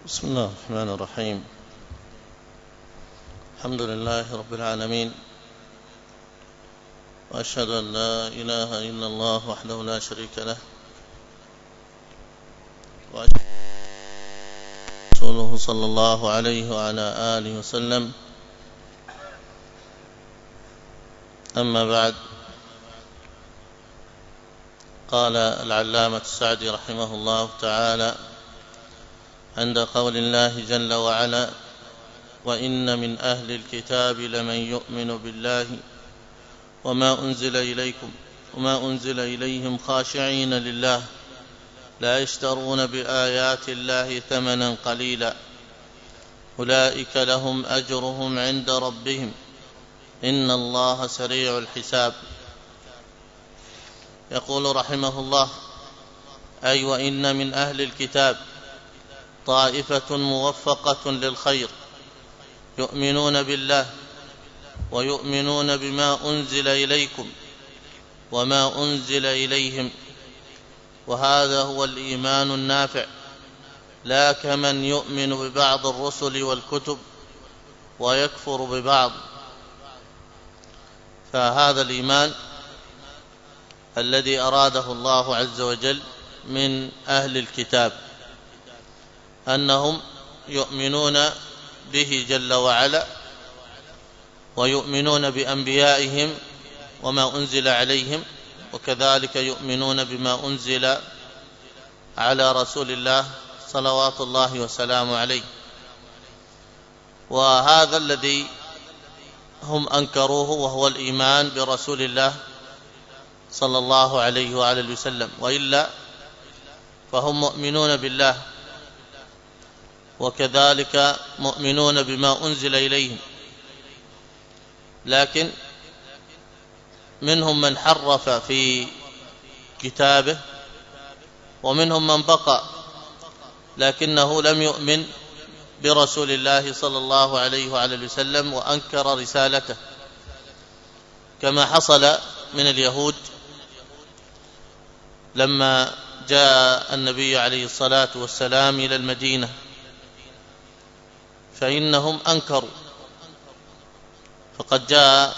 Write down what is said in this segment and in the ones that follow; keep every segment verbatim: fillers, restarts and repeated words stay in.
بسم الله الرحمن الرحيم. الحمد لله رب العالمين، وأشهد أن لا إله إلا الله وحده لا شريك له، وأشهد أن رسوله صلى الله عليه وعلى آله وسلم. أما بعد، قال العلامة السعدي رحمه الله تعالى عند قول الله جل وعلا: وإن من أهل الكتاب لمن يؤمن بالله وما أنزل إليكم وما أنزل إليهم خاشعين لله لا يشترون بآيات الله ثمنا قليلا أولئك لهم أجرهم عند ربهم إن الله سريع الحساب. يقول رحمه الله: أي وإن من أهل الكتاب طائفة موفقة للخير يؤمنون بالله ويؤمنون بما أنزل إليكم وما أنزل إليهم، وهذا هو الإيمان النافع، لا كمن يؤمن ببعض الرسل والكتب ويكفر ببعض. فهذا الإيمان الذي أراده الله عز وجل من أهل الكتاب، أنهم يؤمنون به جل وعلا ويؤمنون بأنبيائهم وما أنزل عليهم، وكذلك يؤمنون بما أنزل على رسول الله صلوات الله وسلامه عليه. وهذا الذي هم أنكروه وهو الإيمان برسول الله صلى الله عليه وآله وسلم، وإلا فهم مؤمنون بالله وكذلك مؤمنون بما أنزل إليهم، لكن منهم من حرف في كتابه ومنهم من بقى لكنه لم يؤمن برسول الله صلى الله عليه وآله وسلم وأنكر رسالته، كما حصل من اليهود لما جاء النبي عليه الصلاة والسلام إلى المدينة، فإنهم أنكروا. فقد جاء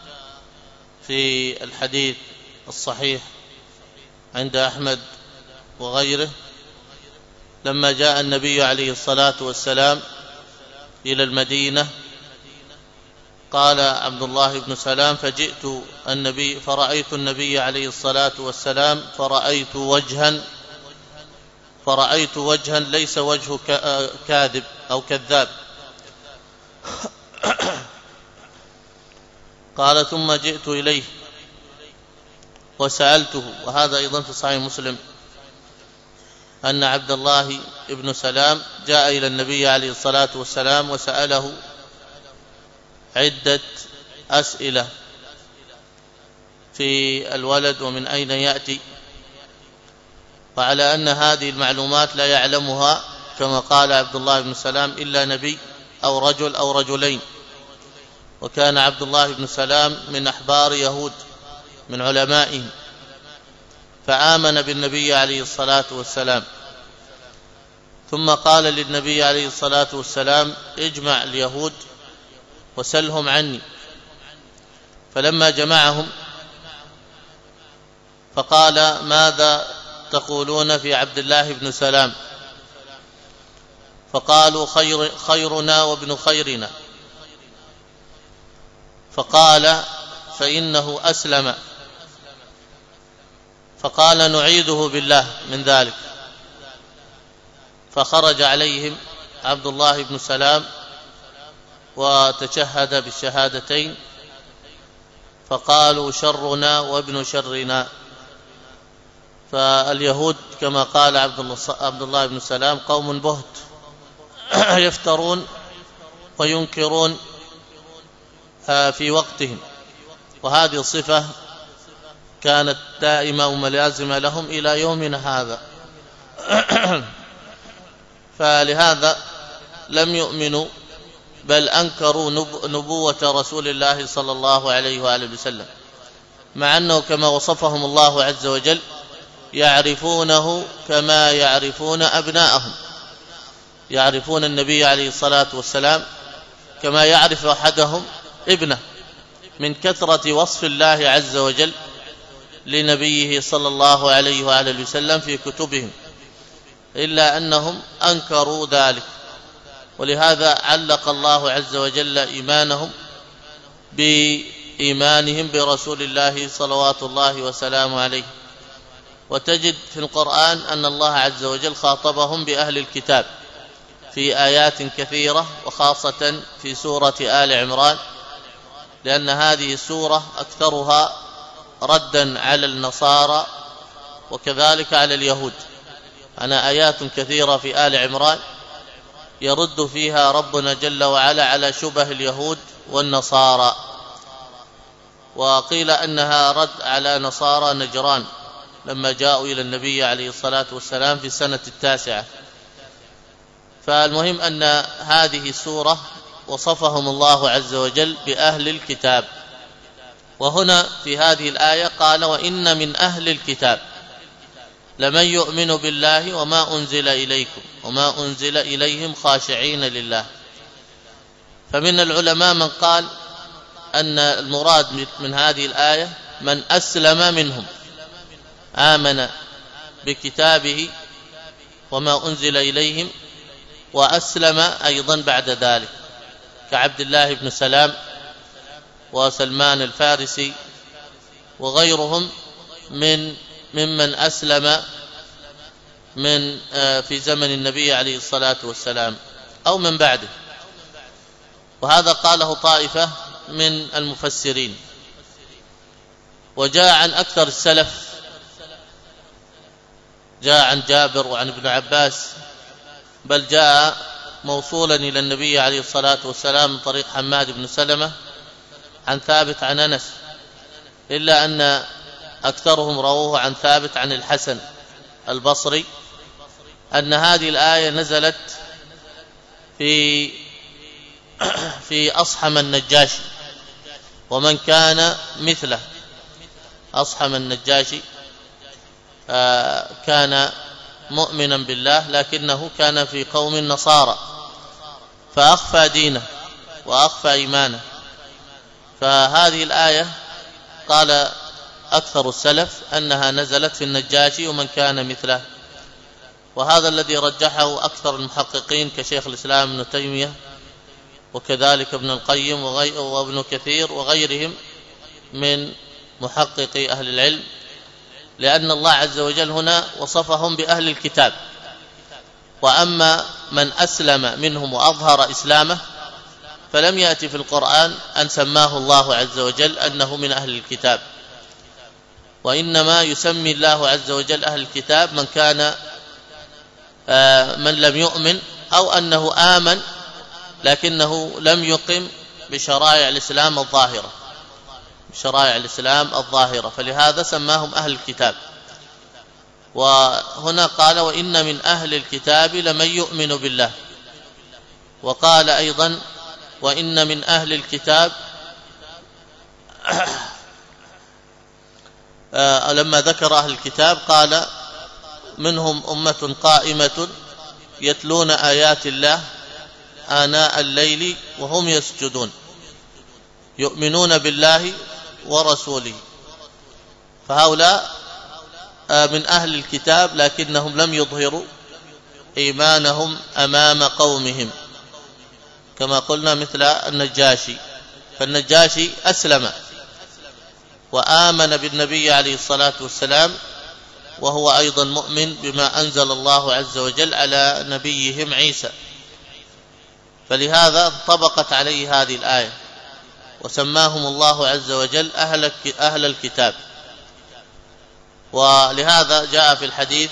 في الحديث الصحيح عند أحمد وغيره لما جاء النبي عليه الصلاة والسلام إلى المدينة، قال عبد الله بن سلام: فجئت النبي فرأيت النبي عليه الصلاة والسلام فرأيت وجها فرأيت وجها ليس وجه كاذب أو كذاب. قال: ثم جئت إليه وسألته، وهذا أيضا في صحيح مسلم، أن عبد الله بن سلام جاء إلى النبي عليه الصلاة والسلام وسأله عدة أسئلة في الولد ومن أين يأتي، وعلى أن هذه المعلومات لا يعلمها كما قال عبد الله بن سلام إلا نبي أو رجل أو رجلين، وكان عبد الله بن سلام من أحبار يهود من علمائهم، فآمن بالنبي عليه الصلاة والسلام. ثم قال للنبي عليه الصلاة والسلام: اجمع اليهود وسلهم عني. فلما جمعهم فقال: ماذا تقولون في عبد الله بن سلام؟ فقالوا: خير خيرنا وابن خيرنا. فقال: فإنه أسلم. فقال: نعيذه بالله من ذلك. فخرج عليهم عبد الله بن سلام وتشهد بالشهادتين، فقالوا: شرنا وابن شرنا. فاليهود كما قال عبد الله بن سلام قوم بهت يفترون وينكرون في وقتهم، وهذه الصفة كانت دائمة وملازمة لهم إلى يومنا هذا. فلهذا لم يؤمنوا، بل أنكروا نبوة رسول الله صلى الله عليه وآله وسلم، مع أنه كما وصفهم الله عز وجل: يعرفونه كما يعرفون أبناءهم، يعرفون النبي عليه الصلاة والسلام كما يعرف أحدهم ابنه من كثرة وصف الله عز وجل لنبيه صلى الله عليه وآله وسلم في كتبهم، إلا أنهم أنكروا ذلك. ولهذا علق الله عز وجل إيمانهم بإيمانهم برسول الله صلوات الله وسلامه عليه. وتجد في القرآن أن الله عز وجل خاطبهم بأهل الكتاب في آيات كثيرة، وخاصة في سورة آل عمران، لأن هذه السورة أكثرها ردا على النصارى وكذلك على اليهود. أنا آيات كثيرة في آل عمران يرد فيها ربنا جل وعلا على شبه اليهود والنصارى. وقيل أنها رد على نصارى نجران لما جاءوا إلى النبي عليه الصلاة والسلام في السنة التاسعة. فالمهم أن هذه السورة وصفهم الله عز وجل بأهل الكتاب. وهنا في هذه الآية قال: وإن من أهل الكتاب لمن يؤمن بالله وما أنزل إليكم وما أنزل إليهم خاشعين لله. فمن العلماء من قال أن المراد من هذه الآية من أسلم منهم، آمن بكتابه وما أنزل إليهم وأسلم أيضا بعد ذلك، كعبد الله بن سلام وسلمان الفارسي وغيرهم من ممن أسلم من في زمن النبي عليه الصلاة والسلام أو من بعده. وهذا قاله طائفة من المفسرين. وجاء عن أكثر السلف، جاء عن جابر وعن ابن عباس، بل جاء موصولا إلى النبي عليه الصلاة والسلام من طريق حماد بن سلمة عن ثابت عن أنس، إلا أن أكثرهم رووه عن ثابت عن الحسن البصري أن هذه الآية نزلت في في أصحم النجاشي ومن كان مثله. أصحم النجاشي كان مؤمنا بالله لكنه كان في قوم النصارى فأخفى دينه وأخفى إيمانه. فهذه الآية قال أكثر السلف أنها نزلت في النجاشي ومن كان مثله، وهذا الذي رجحه أكثر المحققين كشيخ الإسلام ابن تيمية وكذلك ابن القيم وابن كثير وغيرهم من محققي أهل العلم، لأن الله عز وجل هنا وصفهم بأهل الكتاب. وأما من أسلم منهم وأظهر إسلامه فلم يأتي في القرآن أن سماه الله عز وجل أنه من أهل الكتاب، وإنما يسمي الله عز وجل أهل الكتاب من كان من لم يؤمن أو أنه آمن لكنه لم يقم بشرائع الإسلام الظاهرة بشرائع الإسلام الظاهرة فلهذا سماهم أهل الكتاب. وهنا قال: وإن من أهل الكتاب لمن يؤمن بالله. وقال أيضا: وإن من أهل الكتاب لما ذكر أهل الكتاب قال: منهم أمة قائمة يتلون آيات الله آناء الليل وهم يسجدون يؤمنون بالله ورسوله. فهؤلاء من أهل الكتاب لكنهم لم يظهروا إيمانهم أمام قومهم كما قلنا مثل النجاشي. فالنجاشي أسلم وآمن بالنبي عليه الصلاة والسلام وهو أيضا مؤمن بما أنزل الله عز وجل على نبيهم عيسى، فلهذا انطبقت عليه هذه الآية وسماهم الله عز وجل أهل أهل الكتاب. ولهذا جاء في الحديث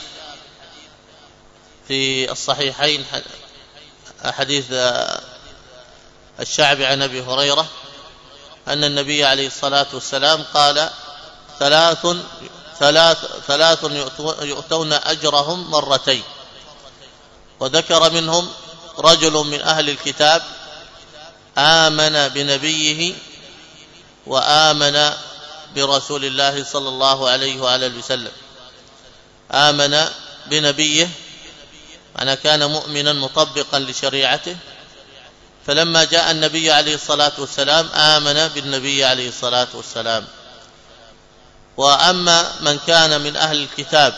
في الصحيحين حديث الشعبي عن أبي هريرة أن النبي عليه الصلاة والسلام قال: ثلاث ثلاث ثلاث يؤتون أجرهم مرتين، وذكر منهم رجل من أهل الكتاب آمن بنبيه وآمن برسول الله صلى الله عليه وآله وسلم. آمن بنبيه أنا كان مؤمنا مطبقا لشريعته، فلما جاء النبي عليه الصلاة والسلام آمن بالنبي عليه الصلاة والسلام. وأما من كان من أهل الكتاب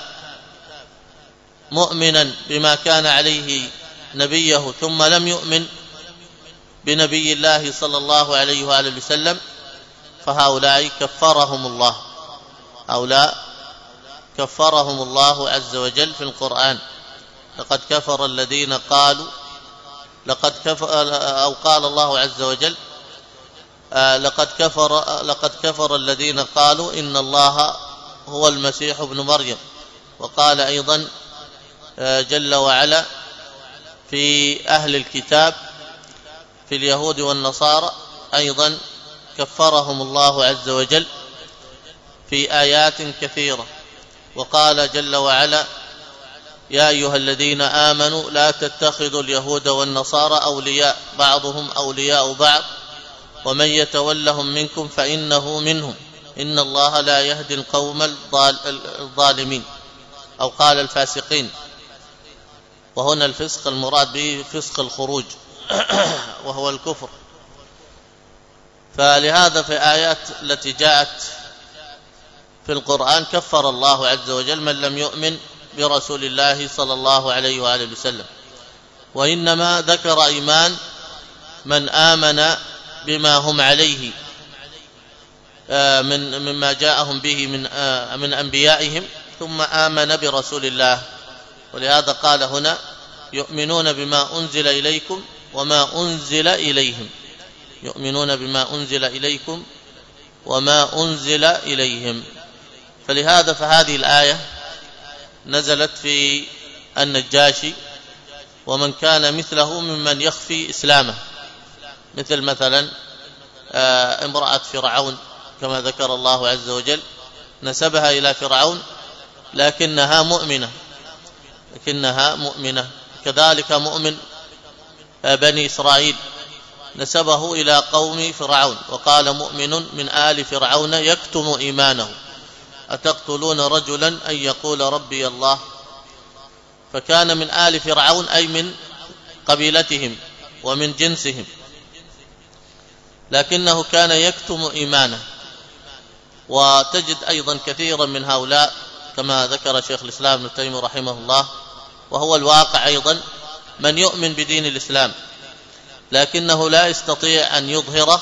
مؤمنا بما كان عليه نبيه ثم لم يؤمن بنبي الله صلى الله عليه وآله وسلم، فهؤلاء كفرهم الله، هؤلاء كفرهم الله عز وجل في القرآن. لقد كفر الذين قالوا لقد كفر أو قال الله عز وجل لقد كفر لقد كفر الذين قالوا إن الله هو المسيح ابن مريم. وقال أيضا جل وعلا في أهل الكتاب في اليهود والنصارى أيضا كفرهم الله عز وجل في آيات كثيرة. وقال جل وعلا يا أيها الذين آمنوا لا تتخذوا اليهود والنصارى أولياء بعضهم أولياء بعض ومن يتولهم منكم فإنه منهم إن الله لا يهدي القوم الظالمين، أو قال الفاسقين. وهنا الفسق المراد به فسق الخروج وهو الكفر. فلهذا في آيات التي جاءت في القرآن كفر الله عز وجل من لم يؤمن برسول الله صلى الله عليه وآله وسلم، وإنما ذكر إيمان من آمن بما هم عليه من مما جاءهم به من من أنبيائهم ثم آمن برسول الله. ولهذا قال هنا يؤمنون بما أنزل إليكم وما أنزل إليهم، يؤمنون بما أنزل إليكم وما أنزل إليهم. فلهذا فهذه الآية نزلت في النجاشي ومن كان مثله ممن يخفي إسلامه، مثل مثلا امرأة فرعون كما ذكر الله عز وجل، نسبها إلى فرعون لكنها مؤمنة لكنها مؤمنة كذلك مؤمن بني إسرائيل نسبه إلى قوم فرعون وقال مؤمن من آل فرعون يكتم إيمانه أتقتلون رجلا أن يقول ربي الله. فكان من آل فرعون أي من قبيلتهم ومن جنسهم، لكنه كان يكتم إيمانه. وتجد أيضا كثيرا من هؤلاء كما ذكر شيخ الإسلام ابن تيمية رحمه الله، وهو الواقع أيضا، من يؤمن بدين الإسلام لكنه لا يستطيع أن يظهره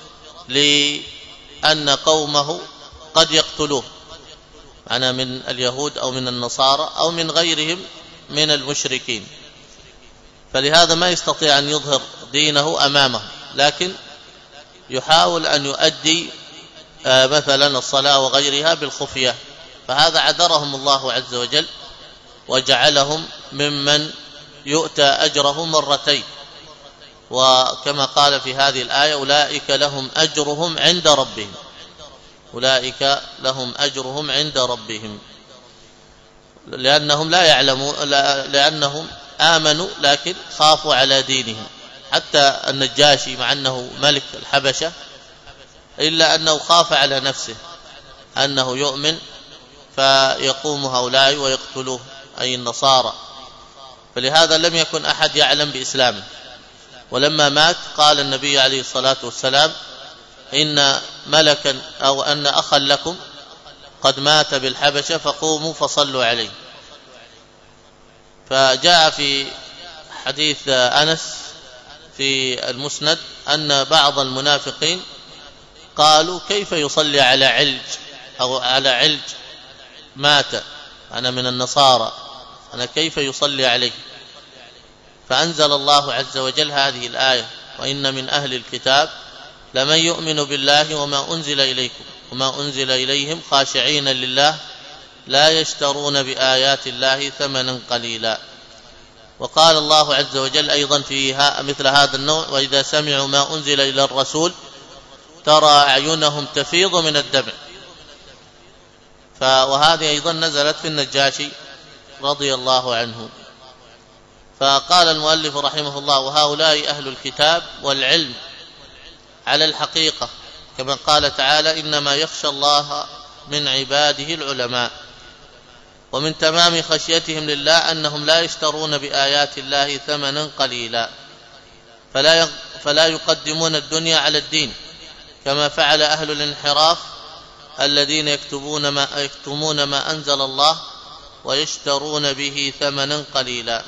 لأن قومه قد يقتلوه، معنا من اليهود أو من النصارى أو من غيرهم من المشركين، فلهذا ما يستطيع أن يظهر دينه أمامه، لكن يحاول أن يؤدي مثلا الصلاة وغيرها بالخفية. فهذا عذرهم الله عز وجل وجعلهم ممن يؤتى أجره مرتين. وكما قال في هذه الآية أولئك لهم أجرهم عند ربهم، أولئك لهم أجرهم عند ربهم، لأنهم لا يعلمون، لأنهم آمنوا لكن خافوا على دينهم. حتى النجاشي مع أنه ملك الحبشة إلا أنه خاف على نفسه أنه يؤمن فيقوم هؤلاء ويقتلوه أي النصارى، فلهذا لم يكن أحد يعلم بإسلامه. ولما مات قال النبي عليه الصلاة والسلام إن ملكا أو أن أخا لكم قد مات بالحبشة فقوموا فصلوا عليه. فجاء في حديث أنس في المسند أن بعض المنافقين قالوا كيف يصلي على علج أو على علج مات، أنا من النصارى، أنا كيف يصلي عليه؟ فأنزل الله عز وجل هذه الآية وإن من أهل الكتاب لمن يؤمن بالله وما أنزل إليكم وما أنزل إليهم خاشعين لله لا يشترون بآيات الله ثمنا قليلا. وقال الله عز وجل أيضا في مثل هذا النوع وإذا سمعوا ما أنزل إلى الرسول ترى أعينهم تفيض من الدمع. وهذه أيضا نزلت في النجاشي رضي الله عنه. فقال المؤلف رحمه الله وهؤلاء أهل الكتاب والعلم على الحقيقة كما قال تعالى إنما يخشى الله من عباده العلماء. ومن تمام خشيتهم لله أنهم لا يشترون بآيات الله ثمنا قليلا، فلا فلا يقدمون الدنيا على الدين كما فعل أهل الانحراف الذين يكتبون ما يكتمون ما أنزل الله ويشترون به ثمنا قليلا.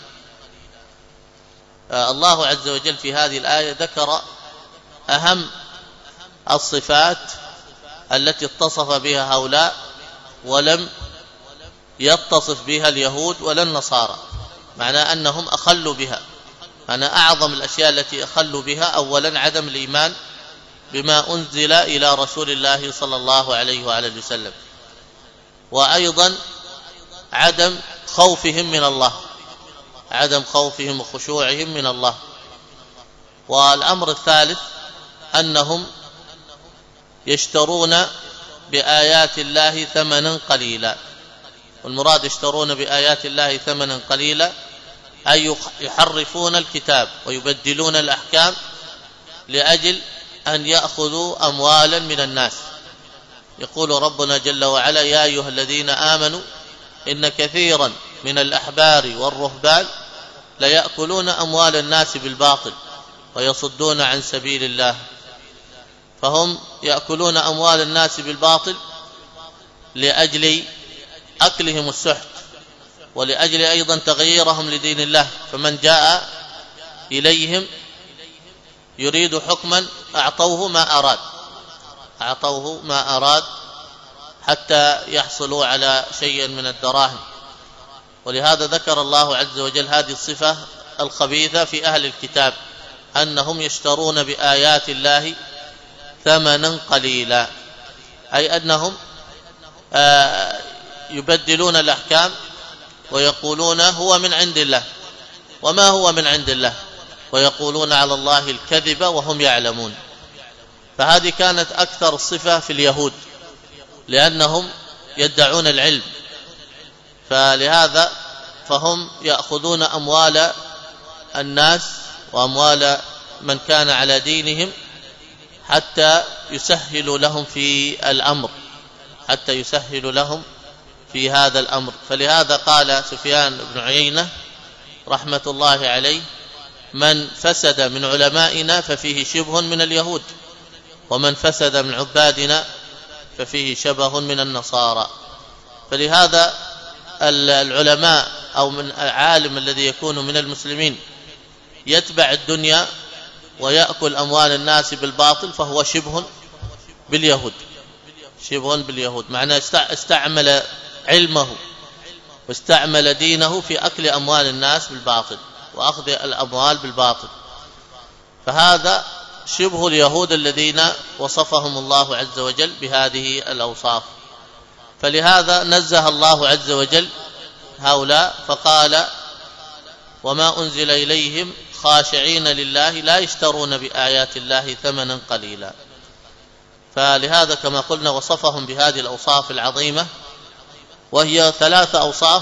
الله عز وجل في هذه الآية ذكر أهم الصفات التي اتصف بها هؤلاء ولم يتصف بها اليهود ولا النصارى، معنى أنهم أخلوا بها. معنى أعظم الأشياء التي أخلوا بها أولا عدم الإيمان بما أنزل إلى رسول الله صلى الله عليه وآله وسلم، وأيضا عدم خوفهم من الله، عدم خوفهم وخشوعهم من الله. والأمر الثالث أنهم يشترون بآيات الله ثمنا قليلا، والمراد يشترون بآيات الله ثمنا قليلا أي يحرفون الكتاب ويبدلون الأحكام لأجل أن يأخذوا أموالا من الناس. يقول ربنا جل وعلا: يا أيها الذين آمنوا إن كثيرا من الأحبار والرهبان ليأكلون أموال الناس بالباطل ويصدون عن سبيل الله. فهم يأكلون أموال الناس بالباطل لأجل أكلهم السحت، ولأجل أيضا تغييرهم لدين الله. فمن جاء إليهم يريد حكما أعطوه ما أراد أعطوه ما أراد حتى يحصلوا على شيء من الدراهم. ولهذا ذكر الله عز وجل هذه الصفة الخبيثة في أهل الكتاب، أنهم يشترون بآيات الله ثمنا قليلا، أي أنهم يبدلون الأحكام ويقولون هو من عند الله وما هو من عند الله، ويقولون على الله الكذب وهم يعلمون. فهذه كانت أكثر الصفة في اليهود، لأنهم يدعون العلم، فلهذا فهم يأخذون أموال الناس وأموال من كان على دينهم حتى يسهل لهم في الأمر حتى يسهل لهم في هذا الأمر. فلهذا قال سفيان بن عيينة رحمة الله عليه: من فسد من علمائنا ففيه شبه من اليهود، ومن فسد من عبادنا ففيه شبه من النصارى. فلهذا العلماء أو من العالم الذي يكون من المسلمين يتبع الدنيا ويأكل أموال الناس بالباطل فهو شبه باليهود شبه باليهود معناه استعمل علمه واستعمل دينه في أكل أموال الناس بالباطل وأخذ الأموال بالباطل. فهذا شبه اليهود الذين وصفهم الله عز وجل بهذه الأوصاف. فلهذا نزه الله عز وجل هؤلاء فقال: وما أنزل إليهم خاشعين لله لا يشترون بآيات الله ثمنا قليلا. فلهذا كما قلنا وصفهم بهذه الأوصاف العظيمة، وهي ثلاث أوصاف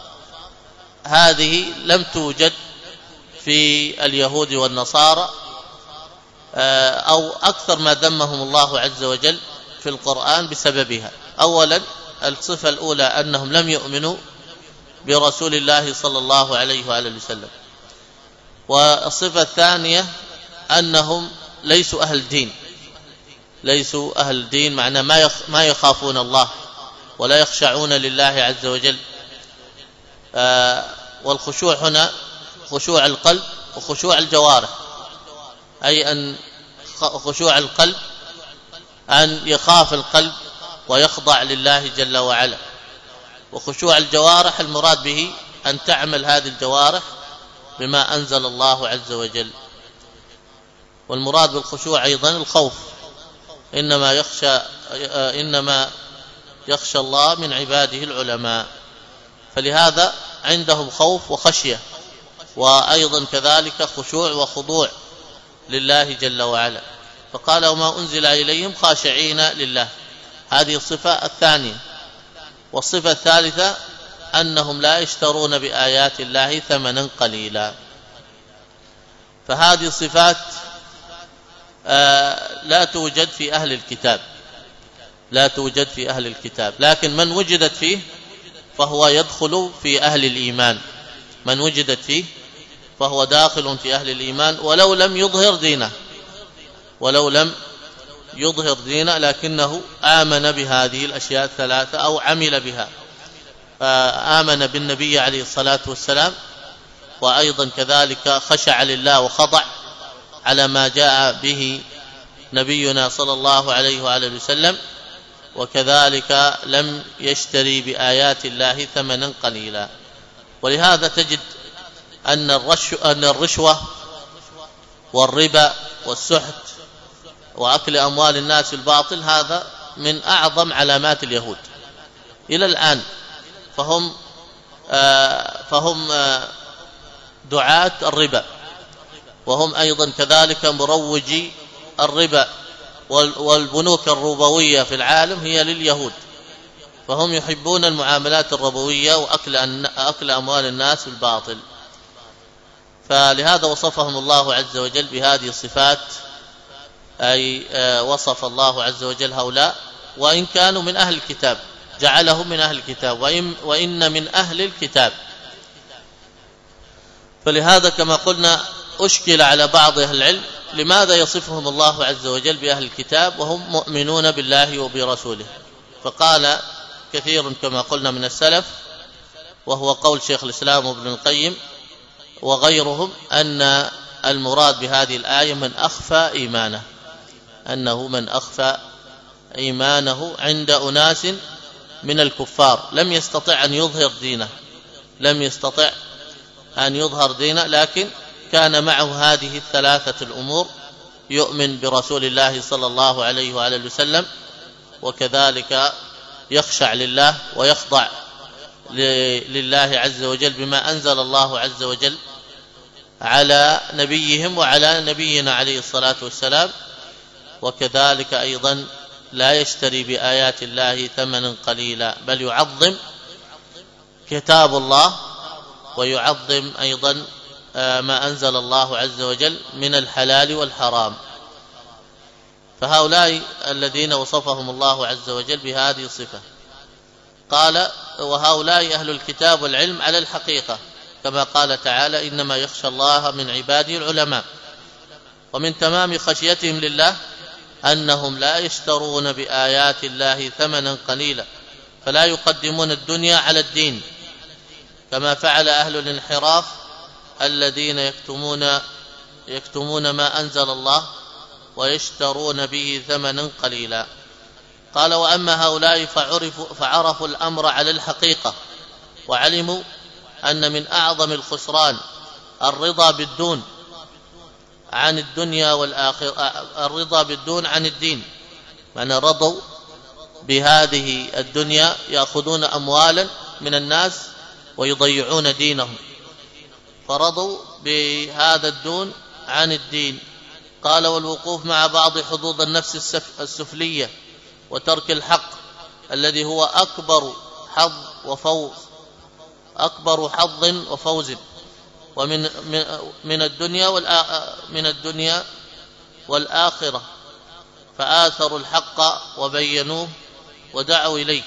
هذه لم توجد في اليهود والنصارى، أو أكثر ما ذمهم الله عز وجل في القرآن بسببها. أولا الصفة الأولى أنهم لم يؤمنوا برسول الله صلى الله عليه وآله وسلم، والصفة الثانية أنهم ليسوا أهل دين ليسوا أهل دين معنى ما يخافون الله ولا يخشعون لله عز وجل. والخشوع هنا خشوع القلب وخشوع الجوارح، أي أن خشوع القلب أن يخاف القلب ويخضع لله جل وعلا، وخشوع الجوارح المراد به أن تعمل هذه الجوارح بما أنزل الله عز وجل. والمراد بالخشوع أيضا الخوف، إنما يخشى إنما يخشى الله من عباده العلماء. فلهذا عندهم خوف وخشية، وأيضا كذلك خشوع وخضوع لله جل وعلا. فقال: وما أنزل إليهم خاشعين لله، هذه الصفة الثانية. والصفة الثالثة أنهم لا يشترون بآيات الله ثمنا قليلا. فهذه الصفات لا توجد في أهل الكتاب لا توجد في أهل الكتاب لكن من وجدت فيه فهو يدخل في أهل الإيمان، من وجدت فيه فهو داخل في أهل الإيمان ولو لم يظهر دينه، ولو لم يظهر دينه لكنه آمن بهذه الأشياء الثلاثة أو عمل بها، فآمن بالنبي عليه الصلاة والسلام، وأيضا كذلك خشع لله وخضع على ما جاء به نبينا صلى الله عليه وآله وسلم، وكذلك لم يشتري بآيات الله ثمنا قليلا. ولهذا تجد أن أن الرشوة والربا والسحت وأكل أموال الناس بالباطل هذا من أعظم علامات اليهود إلى الآن، فهم فهم دعاة الربا، وهم أيضا كذلك مروجي الربا، والبنوك الربوية في العالم هي لليهود، فهم يحبون المعاملات الربوية وأكل أكل أموال الناس بالباطل. فلهذا وصفهم الله عز وجل بهذه الصفات، أي وصف الله عز وجل هؤلاء وإن كانوا من أهل الكتاب، جعلهم من أهل الكتاب وإن, وإن من أهل الكتاب. فلهذا كما قلنا أشكل على بعض أهل العلم لماذا يصفهم الله عز وجل بأهل الكتاب وهم مؤمنون بالله وبرسوله، فقال كثير كما قلنا من السلف، وهو قول شيخ الإسلام ابن القيم وغيرهم، أن المراد بهذه الآية من أخفى إيمانه، أنه من أخفى إيمانه عند أناس من الكفار لم يستطع أن يظهر دينه، لم يستطع أن يظهر دينه لكن كان معه هذه الثلاثة الأمور، يؤمن برسول الله صلى الله عليه وآله وسلم، وكذلك يخشع لله ويخضع لله عز وجل بما أنزل الله عز وجل على نبيهم وعلى نبينا عليه الصلاة والسلام، وكذلك أيضا لا يشتري بآيات الله ثمنا قليلا، بل يعظم كتاب الله ويعظم أيضا ما أنزل الله عز وجل من الحلال والحرام. فهؤلاء الذين وصفهم الله عز وجل بهذه الصفة، قال وهؤلاء أهل الكتاب والعلم على الحقيقة، كما قال تعالى إنما يخشى الله من عباده العلماء. ومن تمام خشيتهم لله أنهم لا يشترون بآيات الله ثمنا قليلا، فلا يقدمون الدنيا على الدين كما فعل أهل الانحراف الذين يكتمون يكتمون ما أنزل الله ويشترون به ثمنا قليلا. قال وأما هؤلاء فعرفوا, فعرفوا الأمر على الحقيقة، وعلموا أن من أعظم الخسران الرضا بالدون عن الدنيا والآخرة، الرضا بالدون عن الدين، معنى رضوا بهذه الدنيا يأخذون أموالا من الناس ويضيعون دينهم، فرضوا بهذا الدون عن الدين. قال والوقوف مع بعض حظوظ النفس السفلية وترك الحق الذي هو أكبر حظ وفوز أكبر حظ وفوز ومن من الدنيا من الدنيا والآخرة، فآثروا الحق وبينوه ودعوا إليه.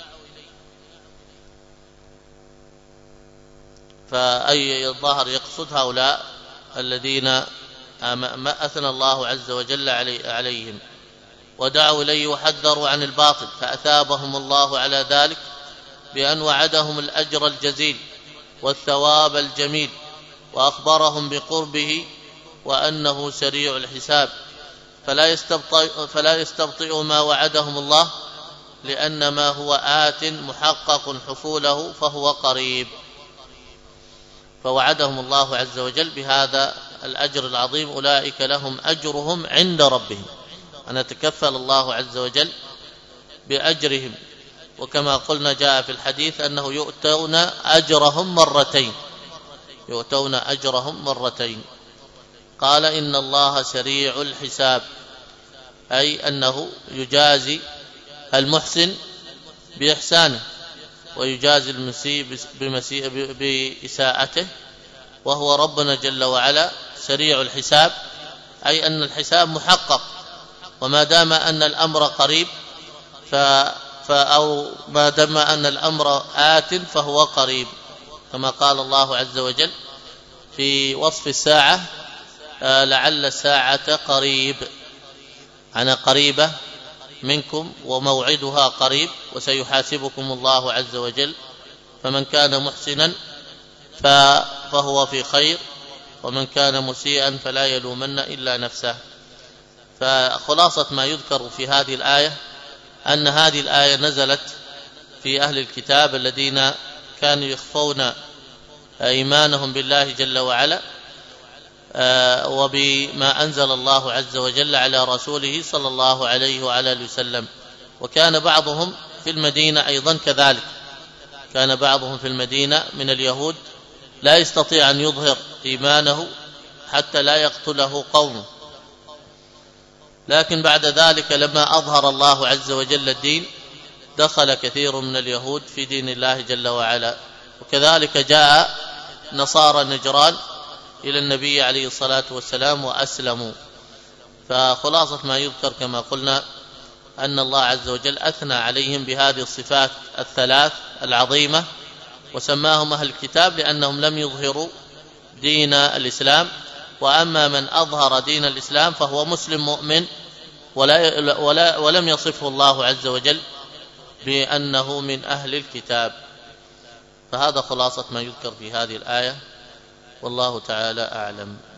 فأي الظاهر يقصد هؤلاء الذين ما أثنى الله عز وجل عليهم، ودعوا إليه وحذروا عن الباطل، فأثابهم الله على ذلك بأن وعدهم الأجر الجزيل والثواب الجميل، وأخبرهم بقربه وأنه سريع الحساب، فلا يستبطئ, فلا يستبطئ ما وعدهم الله، لأن ما هو آت محقق حصوله فهو قريب. فوعدهم الله عز وجل بهذا الأجر العظيم، أولئك لهم أجرهم عند ربهم، أن يتكفل الله عز وجل بأجرهم. وكما قلنا جاء في الحديث أنه يؤتون أجرهم مرتين يؤتون أجرهم مرتين قال إن الله سريع الحساب، أي أنه يجازي المحسن بإحسانه ويجازي المسيء بإساءته، وهو ربنا جل وعلا سريع الحساب، أي أن الحساب محقق، وما دام أن الأمر قريب أو ما دام أن الأمر آت فهو قريب، كما قال الله عز وجل في وصف الساعة: لعل الساعة قريب، أنا قريبة منكم وموعدها قريب وسيحاسبكم الله عز وجل، فمن كان محسنا فهو في خير ومن كان مسيئا فلا يلومن إلا نفسه. فخلاصة ما يذكر في هذه الآية أن هذه الآية نزلت في أهل الكتاب الذين كانوا يخفون إيمانهم بالله جل وعلا وبما أنزل الله عز وجل على رسوله صلى الله عليه وعلى اله وسلم. وكان بعضهم في المدينة أيضا كذلك، كان بعضهم في المدينة من اليهود لا يستطيع أن يظهر إيمانه حتى لا يقتله قومه، لكن بعد ذلك لما أظهر الله عز وجل الدين دخل كثير من اليهود في دين الله جل وعلا. وكذلك جاء نصارى نجران إلى النبي عليه الصلاة والسلام وأسلموا. فخلاصة ما يذكر كما قلنا أن الله عز وجل أثنى عليهم بهذه الصفات الثلاث العظيمة، وسماهم أهل الكتاب لأنهم لم يظهروا دين الإسلام. وأما من أظهر دين الإسلام فهو مسلم مؤمن، ولا ولا ولم يصفه الله عز وجل بأنه من أهل الكتاب. فهذا خلاصة ما يذكر في هذه الآية، والله تعالى أعلم.